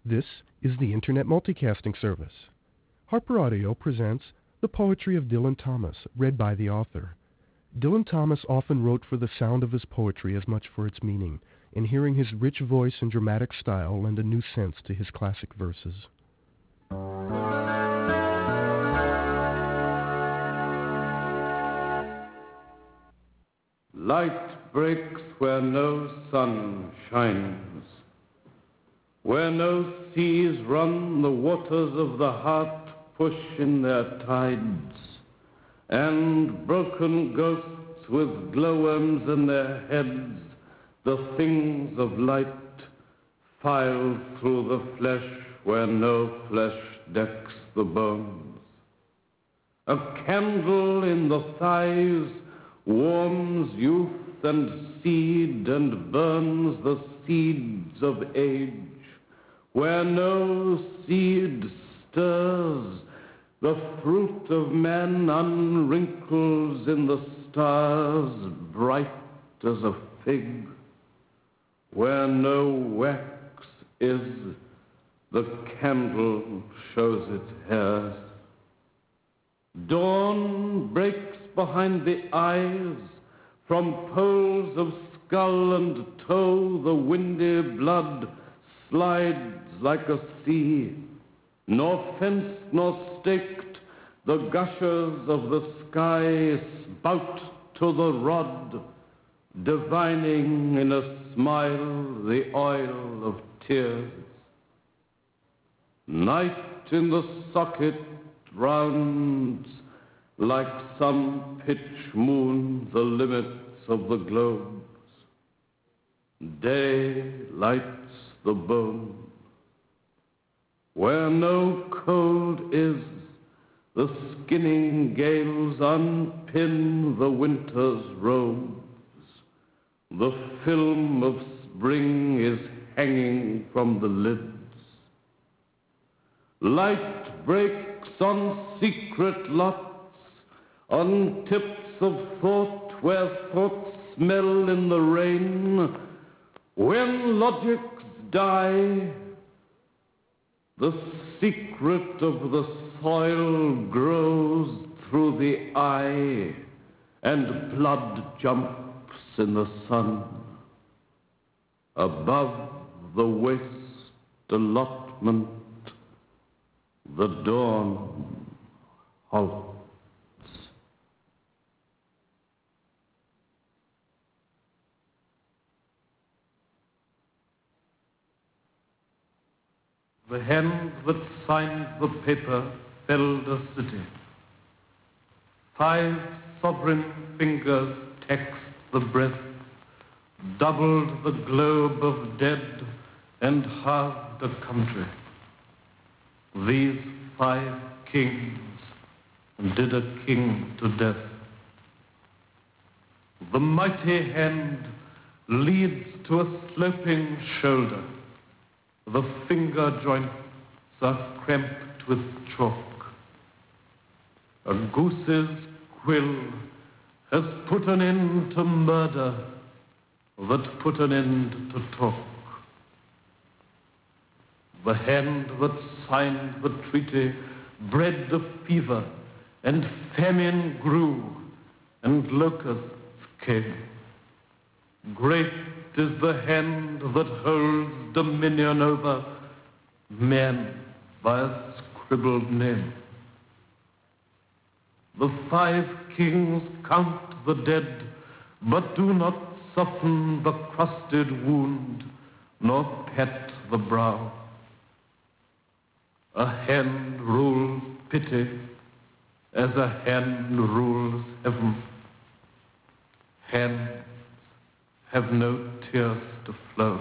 This is the Internet Multicasting Service. Harper Audio presents the poetry of Dylan Thomas, read by the author. Dylan Thomas often wrote for the sound of his poetry as much for its meaning, and hearing his rich voice and dramatic style lend a new sense to his classic verses. Light breaks where no sun shines. Where no seas run, the waters of the heart push in their tides, and broken ghosts with glowworms in their heads, the things of light, file through the flesh where no flesh decks the bones. A candle in the thighs warms youth and seed and burns the seeds of age. Where no seed stirs, the fruit of man unwrinkles in the stars, bright as a fig. Where no wax is, the candle shows its hair. Dawn breaks behind the eyes, from poles of skull and toe the windy blood slides like a sea. Nor fenced nor staked, the gushers of the sky spout to the rod, divining in a smile the oil of tears. Night in the socket rounds like some pitch moon the limits of the globes. Day lights the bone. Where no cold is, the skinning gales unpin the winter's robes. The film of spring is hanging from the lids. Light breaks on secret lots, on tips of thought where thoughts smell in the rain. When logics die, the secret of the soil grows through the eye, and blood jumps in the sun. Above the waste allotment, the dawn halts. The hand that signed the paper felled a city. 5 sovereign fingers taxed the breath, doubled the globe of dead, and halved a country. These 5 kings did a king to death. The mighty hand leads to a sloping shoulder. The finger joints are cramped with chalk. A goose's quill has put an end to murder that put an end to talk. The hand that signed the treaty bred the fever, and famine grew, and locusts came. Great is the hand that holds dominion over men by a scribbled name. The 5 kings count the dead, but do not soften the crusted wound, nor pat the brow. A hand rules pity as a hand rules heaven. Hands have no tears to flow.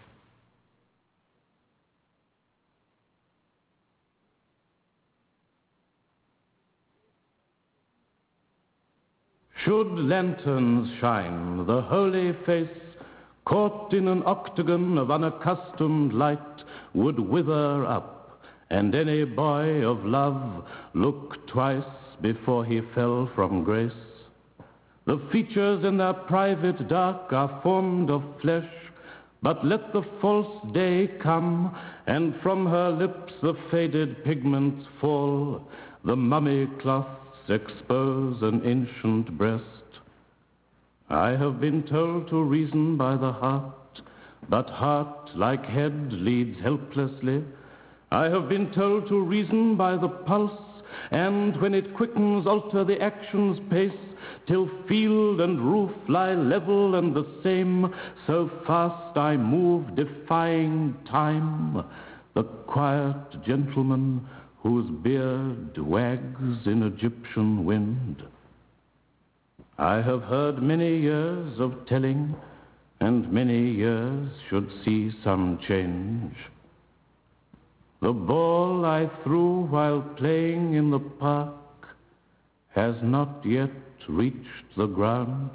Should lanterns shine, the holy face, caught in an octagon of unaccustomed light, would wither up, and any boy of love look twice before he fell from grace. The features in their private dark are formed of flesh, But let the false day come, and from her lips the faded pigments fall. The mummy cloths expose an ancient breast. I have been told to reason by the heart, but heart, like head, leads helplessly. I have been told to reason by the pulse, and when it quickens, alter the action's pace, till field and roof lie level and the same. So fast I move, defying time, the quiet gentleman whose beard wags in Egyptian wind. I have heard many years of telling, and many years should see some change. The ball I threw while playing in the park has not yet reached the ground.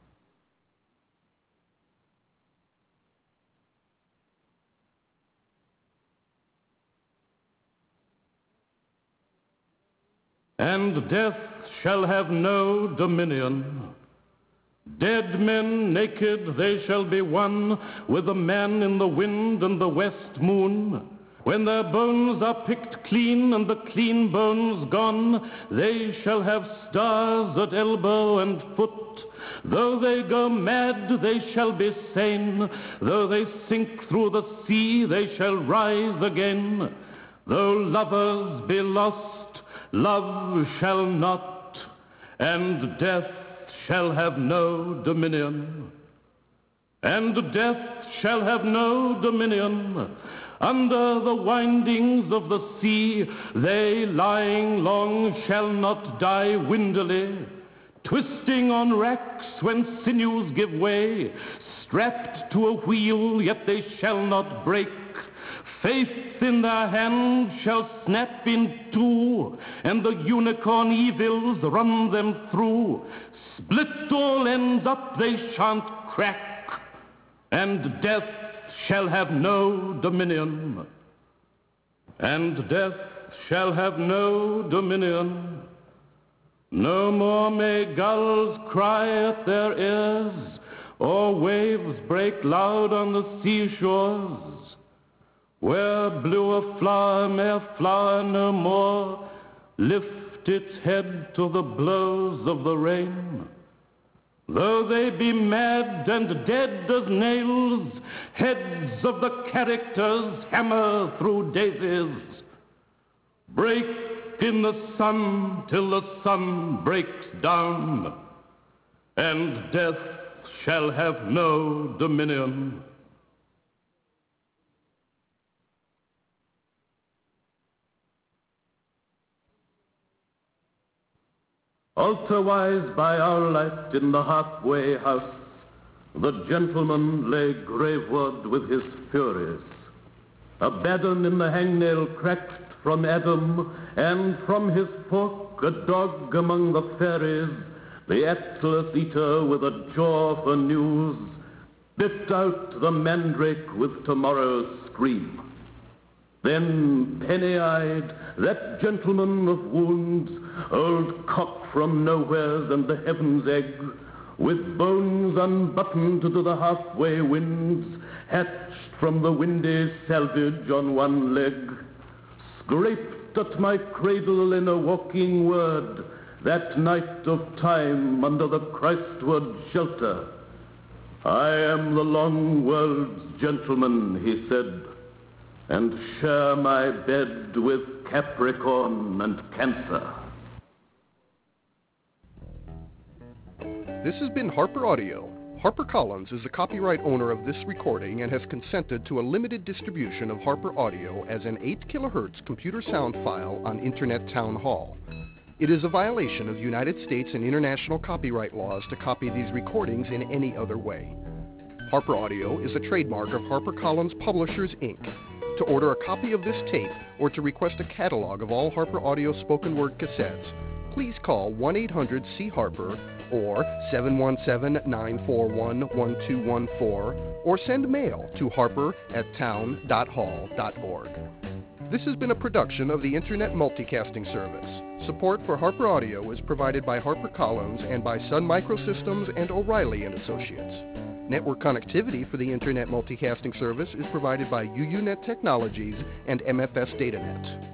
And death shall have no dominion. Dead men naked, they shall be one with the man in the wind and the west moon. When their bones are picked clean and the clean bones gone, they shall have stars at elbow and foot. Though they go mad, they shall be sane. Though they sink through the sea, they shall rise again. Though lovers be lost, love shall not, and death shall have no dominion. And death shall have no dominion. Under the windings of the sea, they lying long shall not die windily, twisting on racks when sinews give way, strapped to a wheel, yet they shall not break. Faith in their hand shall snap in two, and the unicorn evils run them through. Split all ends up, they shan't crack, and death shall have no dominion. And death shall have no dominion. No more may gulls cry at their ears, or waves break loud on the seashores. Where blew a flower may a flower no more lift its head to the blows of the rain. Though they be mad and dead as nails, heads of the characters hammer through daisies. Break in the sun till the sun breaks down, and death shall have no dominion. Altarwise by our light in the halfway house, the gentleman lay graveward with his furies. Abaddon in the hangnail cracked from Adam, and from his fork a dog among the fairies, the axless eater with a jaw for news, bit out the mandrake with tomorrow's scream. Then, penny-eyed, that gentleman of wounds, old cock from nowheres and the heaven's egg, with bones unbuttoned to the halfway winds, hatched from the windy salvage on one leg, scraped at my cradle in a walking word, that night of time under the Christward shelter. I am the long world's gentleman, he said, and share my bed with Capricorn and Cancer. This has been Harper Audio. HarperCollins is the copyright owner of this recording and has consented to a limited distribution of Harper Audio as an 8 kHz computer sound file on Internet Town Hall. It is a violation of United States and international copyright laws to copy these recordings in any other way. Harper Audio is a trademark of HarperCollins Publishers, Inc. To order a copy of this tape or to request a catalog of all Harper Audio spoken word cassettes, please call 1-800-C-HARPER or 717-941-1214 or send mail to harper@town.hall.org. This has been a production of the Internet Multicasting Service. Support for Harper Audio is provided by HarperCollins and by Sun Microsystems and O'Reilly & Associates. Network connectivity for the Internet Multicasting Service is provided by UUNet Technologies and MFS DataNet.